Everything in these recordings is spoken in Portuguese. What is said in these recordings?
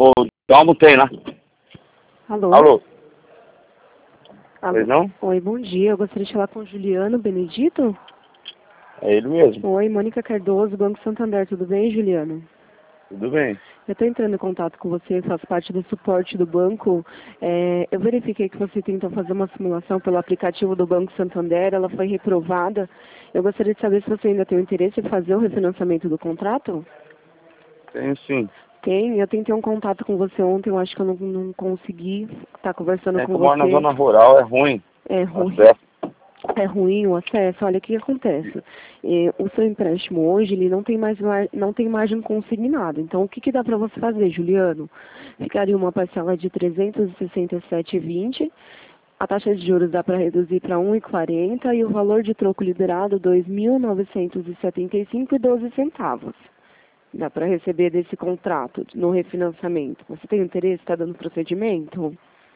O Dalmo tem, né? Alô? Alô? Alô? Pois não? Oi, bom dia. Eu gostaria de falar com o Juliano Benedito. É ele mesmo. Oi, Mônica Cardoso, Banco Santander. Tudo bem, Juliano? Tudo bem. Eu estou entrando em contato com você, faço parte do suporte do banco. Eu verifiquei que você tentou fazer uma simulação pelo aplicativo do Banco Santander, ela foi reprovada. Eu gostaria de saber se você ainda tem o interesse em fazer o refinanciamento do contrato? Tenho sim. Tem, eu tentei um contato com você ontem, eu acho que eu não consegui estar conversando É que com eu moro na você. zona rural, é ruim. É ruim. Acesso. É ruim o acesso. Olha o que acontece. O seu empréstimo hoje ele não tem mais não tem margem consignada. Então o que dá para você fazer, Juliano? Ficaria uma parcela de 367,20. A taxa de juros dá para reduzir para 1,40 e o valor de troco liberado 2.975,12 centavos. Dá para receber desse contrato no refinanciamento. Você tem interesse? Está dando procedimento?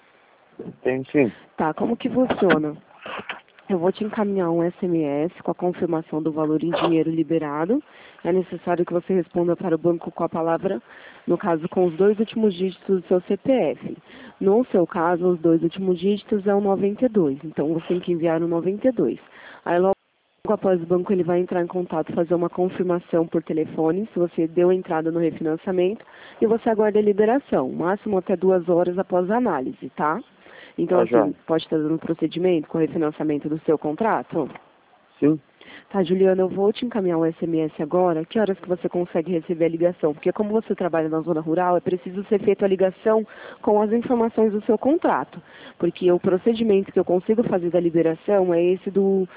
Tenho sim. Tá, como que funciona? Eu vou te encaminhar um SMS com a confirmação do valor em dinheiro liberado. É necessário que você responda para o banco com a palavra, no caso, com os 2 últimos dígitos do seu CPF. No seu caso, os 2 últimos dígitos é o 92. Então, você tem que enviar o 92. Aí, logo após o banco, ele vai entrar em contato, fazer uma confirmação por telefone, se você deu entrada no refinanciamento, e você aguarda a liberação, máximo até 2 horas após a análise, tá? Então, Tá, assim, joia. pode estar dando procedimento com o refinanciamento do seu contrato? Sim. Tá, Juliana, eu vou te encaminhar um SMS agora. Que horas que você consegue receber a ligação? Porque como você trabalha na zona rural, é preciso ser feita a ligação com as informações do seu contrato. Porque o procedimento que eu consigo fazer da liberação é esse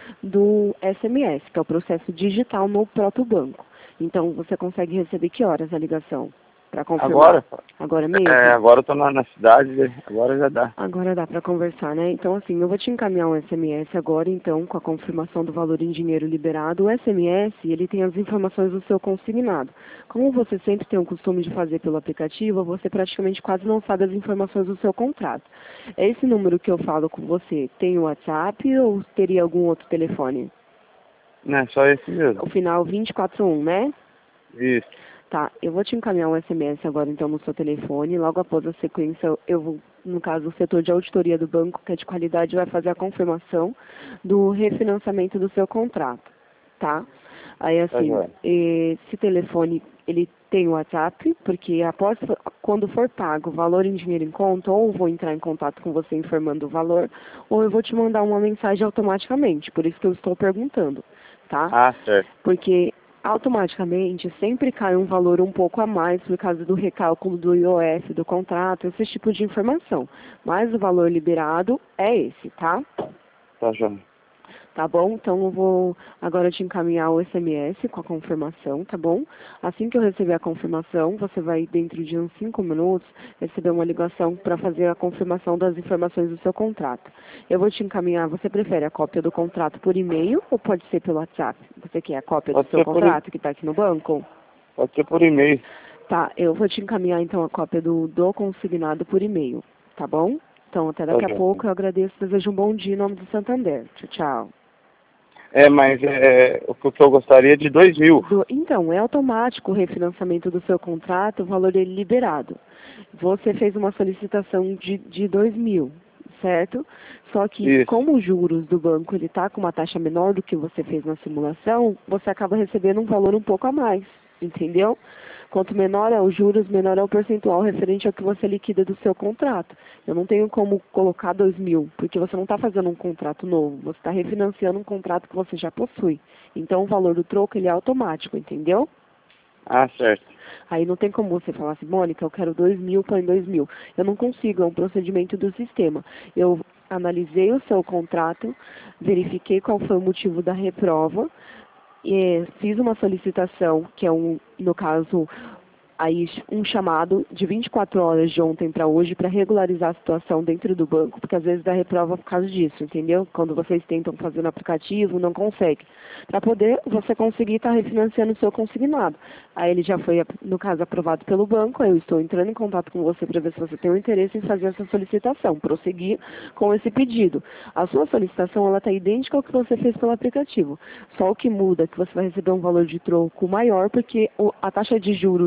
do SMS, que é o processo digital no próprio banco. Então, você consegue receber que horas a ligação? Para confirmar? Agora? Agora mesmo? Agora eu tô na cidade, agora já dá. Agora dá para conversar, né? Então, assim, eu vou te encaminhar um SMS agora, então, com a confirmação do valor em dinheiro liberado. O SMS, ele tem as informações do seu consignado. Como você sempre tem o costume de fazer pelo aplicativo, você praticamente quase não sabe as informações do seu contrato. Esse número que eu falo com você, tem o WhatsApp ou teria algum outro telefone? Não, é só esse mesmo. O final 241, né? Isso. Tá, eu vou te encaminhar um SMS agora, então, no seu telefone. Logo após a sequência, eu vou, no caso, o setor de auditoria do banco, que é de qualidade, vai fazer a confirmação do refinanciamento do seu contrato, tá? Aí, Tá, assim, joia. esse telefone, ele tem o WhatsApp, porque após, quando for pago o valor em dinheiro em conta, ou eu vou entrar em contato com você informando o valor, ou eu vou te mandar uma mensagem automaticamente, por isso que eu estou perguntando, tá? Ah, certo. Porque automaticamente sempre cai um valor um pouco a mais por causa do recálculo do IOF, do contrato, esse tipo de informação. Mas o valor liberado é esse, tá? Tá, joia. Tá bom? Então eu vou agora te encaminhar o SMS com a confirmação, tá bom? Assim que eu receber a confirmação, você vai, dentro de uns 5 minutos, receber uma ligação para fazer a confirmação das informações do seu contrato. Eu vou te encaminhar, você prefere a cópia do contrato por e-mail ou pode ser pelo WhatsApp? Você quer a cópia do Pode seu ser contrato que está aqui no banco? pode ser por e-mail. Tá, eu vou te encaminhar então a cópia do consignado por e-mail, tá bom? Então até Tá, daqui a joia. pouco, eu agradeço, desejo um bom dia em nome do Santander. Tchau, tchau. Mas o que eu gostaria é de 2.000. Então, é automático o refinanciamento do seu contrato, o valor dele liberado. Você fez uma solicitação de 2.000, certo? Só que, Isso. como os juros do banco ele está com uma taxa menor do que você fez na simulação, você acaba recebendo um valor um pouco a mais, entendeu? Quanto menor é os juros, menor é o percentual referente ao que você liquida do seu contrato. Eu não tenho como colocar 2.000, porque você não está fazendo um contrato novo, você está refinanciando um contrato que você já possui. Então, o valor do troco ele é automático, entendeu? Ah, certo. Aí não tem como você falar assim, Mônica, eu quero 2.000, põe 2.000. Eu não consigo, é um procedimento do sistema. Eu analisei o seu contrato, verifiquei qual foi o motivo da reprova, fiz uma solicitação, que é no caso, aí um chamado de 24 horas de ontem para hoje para regularizar a situação dentro do banco, porque às vezes dá reprova por causa disso, entendeu? Quando vocês tentam fazer no aplicativo, não consegue. Para poder você conseguir estar refinanciando o seu consignado. Aí ele já foi, no caso, aprovado pelo banco, aí eu estou entrando em contato com você para ver se você tem um interesse em fazer essa solicitação, prosseguir com esse pedido. A sua solicitação, ela está idêntica ao que você fez pelo aplicativo. Só o que muda é que você vai receber um valor de troco maior, porque a taxa de juros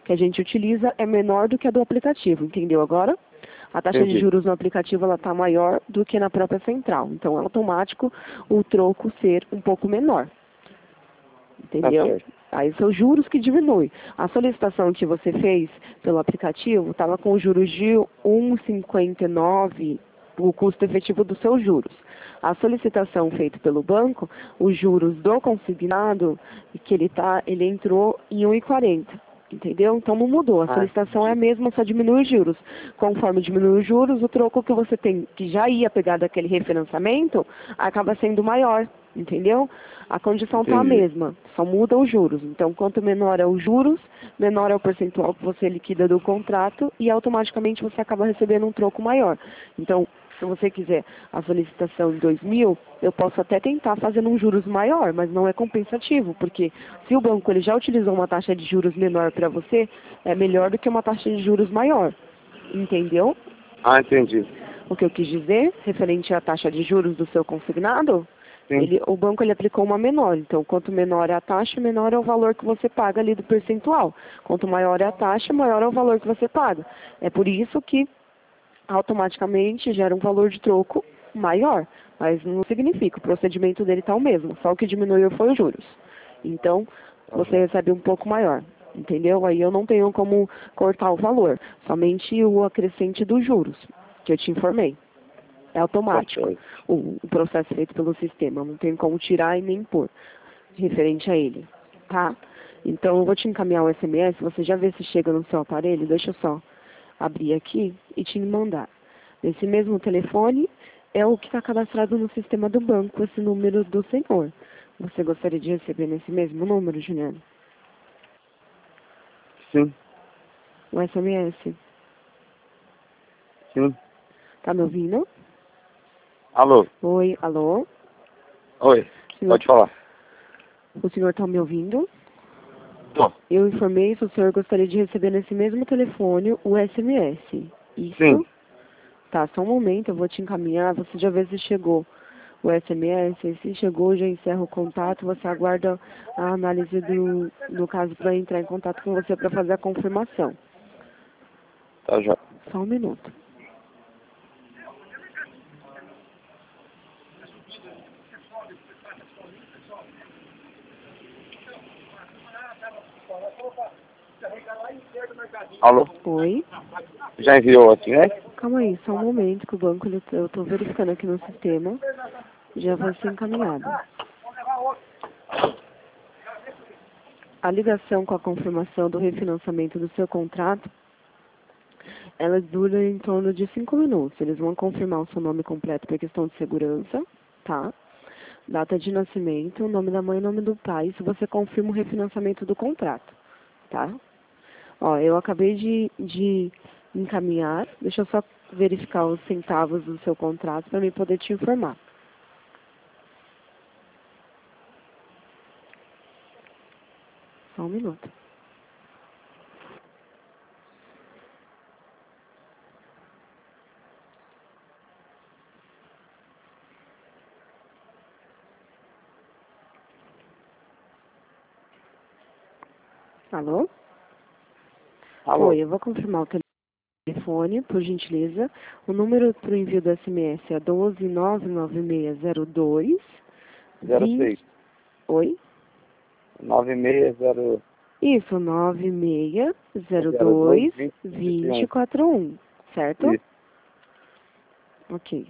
que a gente utiliza é menor do que a do aplicativo, entendeu agora? A taxa de Entendi. juros no aplicativo ela está maior do que na própria central. Então, é automático o troco ser um pouco menor. Tá Entendeu? certo. Aí são juros que diminuem. A solicitação que você fez pelo aplicativo estava com juros de 1,59 o custo efetivo dos seus juros. A solicitação feita pelo banco, os juros do consignado, que ele entrou em 1,40. Entendeu? Então não mudou. A solicitação é a mesma, só diminui os juros. Conforme diminui os juros, o troco que você tem, que já ia pegar daquele refinanciamento, acaba sendo maior. Entendeu? A condição está a Entendi. mesma, só muda os juros. Então, quanto menor é os juros, menor é o percentual que você liquida do contrato e automaticamente você acaba recebendo um troco maior. Então, se você quiser a solicitação em 2.000, eu posso até tentar fazer um juros maior, mas não é compensativo, porque se o banco ele já utilizou uma taxa de juros menor para você, é melhor do que uma taxa de juros maior. Entendeu? Ah, entendi. O que eu quis dizer, referente à taxa de juros do seu consignado, Sim. o banco ele aplicou uma menor. Então, quanto menor é a taxa, menor é o valor que você paga ali do percentual. Quanto maior é a taxa, maior é o valor que você paga. É por isso que automaticamente gera um valor de troco maior. Mas não significa, o procedimento dele está o mesmo. Só o que diminuiu foi os juros. Então, você recebe um pouco maior. Entendeu? Aí eu não tenho como cortar o valor. Somente o acrescente dos juros, que eu te informei. É automático. Tá certo. O processo feito pelo sistema. Não tem como tirar e nem pôr referente a ele. Tá? Então eu vou te encaminhar o SMS. Você já vê se chega no seu aparelho. Deixa eu só abrir aqui e te mandar. Esse mesmo telefone é o que está cadastrado no sistema do banco, esse número do senhor. Você gostaria de receber nesse mesmo número, Juliano? Sim, O SMS? sim. Tá me ouvindo? Alô? Oi, alô? Oi, Senhor, pode falar. o senhor está me ouvindo? Tô. Eu informei se o senhor gostaria de receber nesse mesmo telefone o SMS. Isso? Sim. Tá, só um momento, eu vou te encaminhar, você já vê se chegou o SMS, e se chegou, já encerra o contato, você aguarda a análise no caso, para entrar em contato com você para fazer a confirmação. Tá já. Só um minuto. Alô? Oi? Já enviou aqui, né? Calma aí, só um momento que o banco, eu estou verificando aqui no sistema, já vai ser encaminhado. A ligação com a confirmação do refinanciamento do seu contrato, ela dura em torno de 5 minutos. Eles vão confirmar o seu nome completo por questão de segurança, tá? Data de nascimento, nome da mãe e nome do pai, se você confirma o refinanciamento do contrato, tá? Ó, eu acabei de encaminhar, deixa eu só verificar os centavos do seu contrato para mim poder te informar. Só um minuto. Alô? Alô? Oi, eu vou confirmar o telefone, por gentileza. O número para o envio do SMS é 1299602 06. 20... Oi? 9602 Isso, 9602 2041. 2041, certo? Isso. Ok.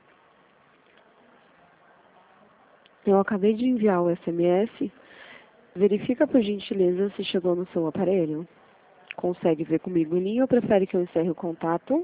Eu acabei de enviar o SMS. Verifica, por gentileza, se chegou no seu aparelho. Consegue ver comigo em linha ou prefere que eu encerre o contato?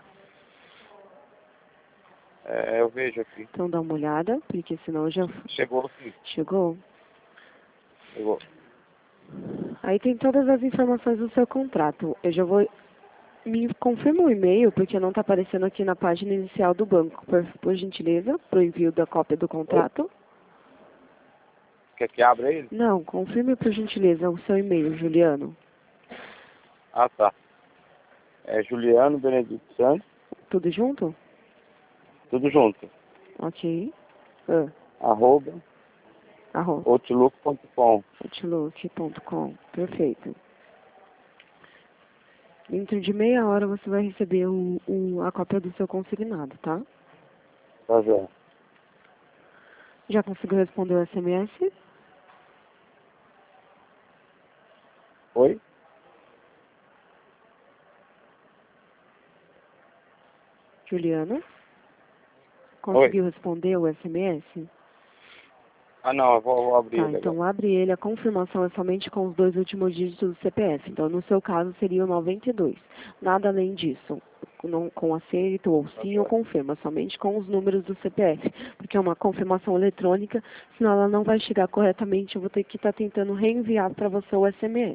É, eu vejo aqui. Então dá uma olhada, porque senão já Chegou sim. chegou. Chegou. Aí tem todas as informações do seu contrato. Eu já vou... Me confirma o e-mail, porque não está aparecendo aqui na página inicial do banco, por gentileza, para o envio da cópia do contrato. Quer que abra ele? Não, confirme por gentileza o seu e-mail, Juliano. Ah, tá. É Juliano Benedito Santos, Tudo junto? tudo junto. Ok. Arroba Arroba. outlook.com. Outlook.com. Perfeito. Dentro de meia hora você vai receber a cópia do seu consignado, tá? Tá já. Já conseguiu responder o SMS? Oi? Juliana? Oi? Conseguiu responder o SMS? Ah, não, eu vou abrir Tá, ele agora. então abre ele. A confirmação é somente com os 2 últimos dígitos do CPF. Então, no seu caso, seria o 92. Nada além disso. Não, com acerto ou Tá sim ou já. confirma, somente com os números do CPF. Porque é uma confirmação eletrônica, senão ela não vai chegar corretamente. Eu vou ter que estar tentando reenviar para você o SMS.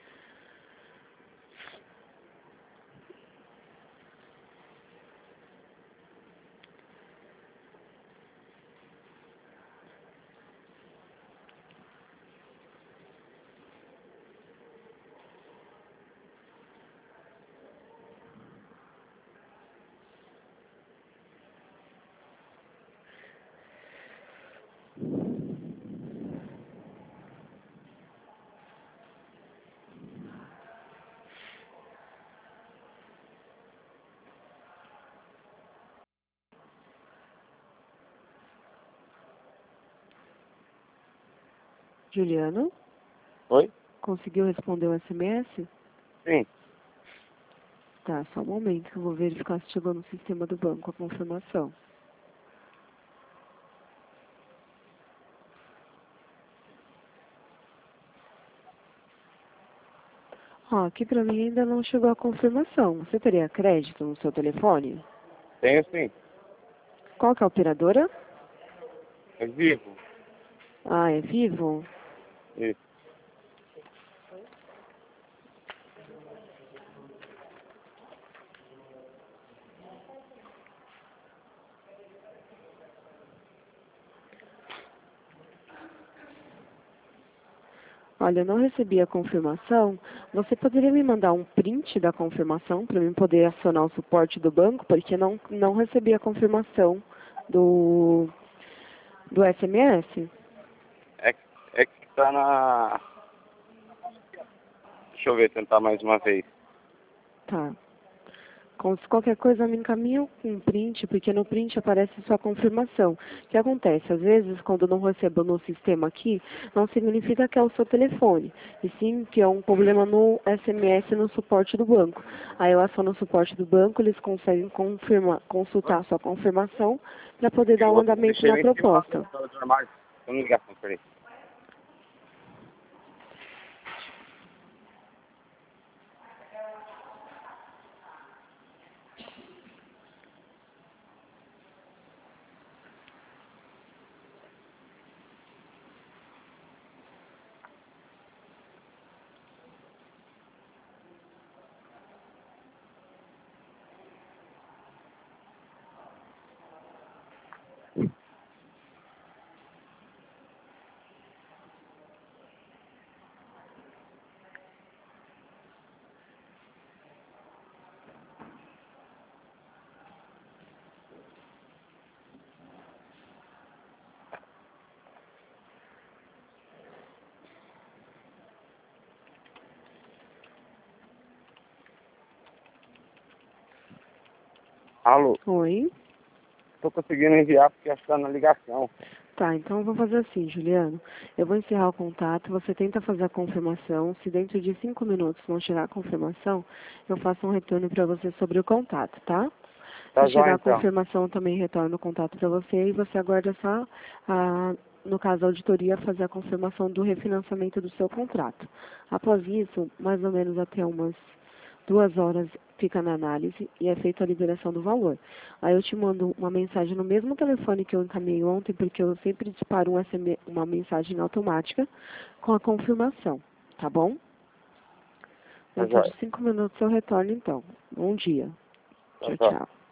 Juliano, Oi? conseguiu responder o SMS? Sim. Tá, só um momento que eu vou verificar se chegou no sistema do banco a confirmação. Ó, aqui pra mim ainda não chegou a confirmação. Você teria crédito no seu telefone? Tenho sim. Qual que é a operadora? É vivo. Ah, é Vivo? Isso. Olha, eu não recebi a confirmação. Você poderia me mandar um print da confirmação para eu poder acionar o suporte do banco? Porque não recebi a confirmação do, do SMS. É, é que tá na... Deixa eu ver, tentar mais uma vez. Tá. Se qualquer coisa me encaminha um print, porque no print aparece sua confirmação. O que acontece? Às vezes, quando eu não recebo no sistema aqui, não significa que é o seu telefone, e sim que é um problema no SMS no suporte do banco. Aí eu aciono o suporte do banco, eles conseguem consultar a sua confirmação para poder dar um Eu andamento deixei na lá em cima proposta. do armário. Vamos ligar, peraí. Alô? Oi? Tô conseguindo enviar porque acho que tá na ligação. Tá, então eu vou fazer assim, Juliano. Eu vou encerrar o contato, você tenta fazer a confirmação. Se dentro de 5 minutos não chegar a confirmação, eu faço um retorno para você sobre o contato, tá? Tá Se já chegar a então. confirmação, eu também retorno o contato para você e você aguarda só, no caso, a auditoria fazer a confirmação do refinanciamento do seu contrato. Após isso, mais ou menos até umas 2 horas fica na análise e é feita a liberação do valor. Aí eu te mando uma mensagem no mesmo telefone que eu encaminhei ontem, porque eu sempre disparo uma mensagem automática com a confirmação, tá bom? Tá Dentro já. de 5 minutos eu retorno então. Bom dia. Tá Tchau, já. tchau.